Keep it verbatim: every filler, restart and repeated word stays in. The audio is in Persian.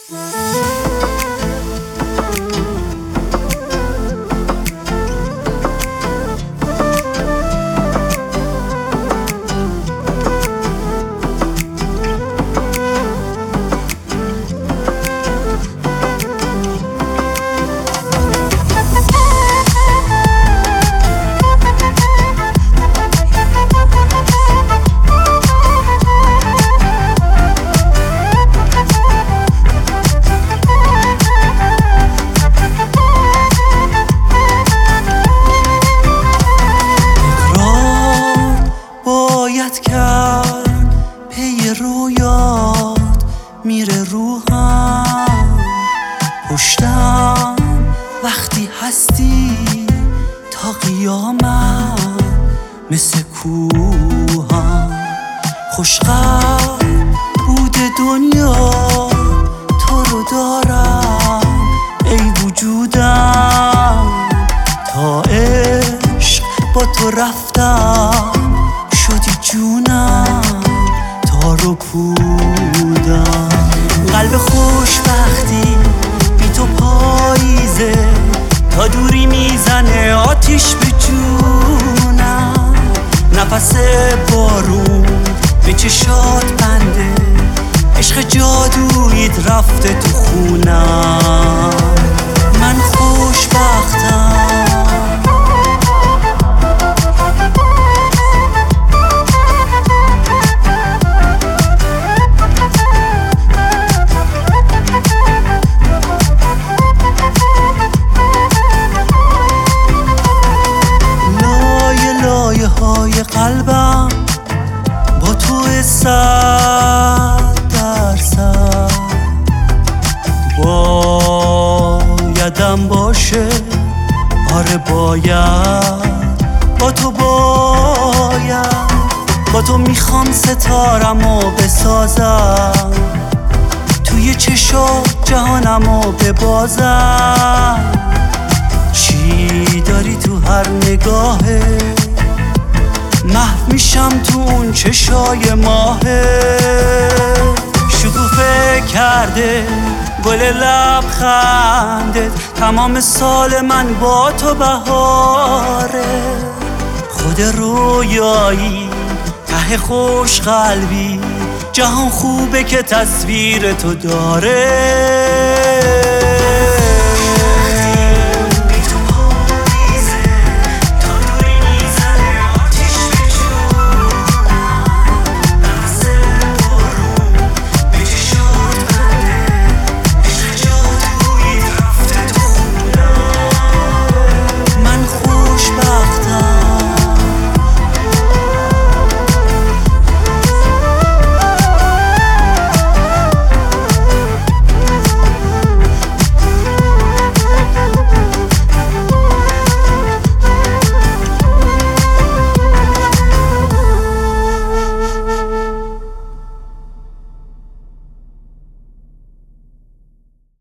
کرد پی رویات میره روحم پشتم وقتی هستی تا قیامت مثل کوهم خوشقدر بوده دنیا تو رو دارم ای وجودم تا عشق با تو رفتم شدی جونم تار و پودم قلب خوشبختی بی تو پاییزه تا دوری میزنه آتیش به جونم نفس بارون به چشات بنده عشق جادویت رفته تو خونم من خوشبختم های قلبم با تو صد درصد بایدم باشه آره باید با تو باید با تو میخوام ستارمو بسازم توی چشات جهانمو ببازم چی داری تو هر نگاهه محو میشم تو اون چشای ماهه شکوفه کرده گل لبخندت تمام سال من با تو بهاره خود رویایی ته خوش قلبی جهان خوبه که تصویر تو داره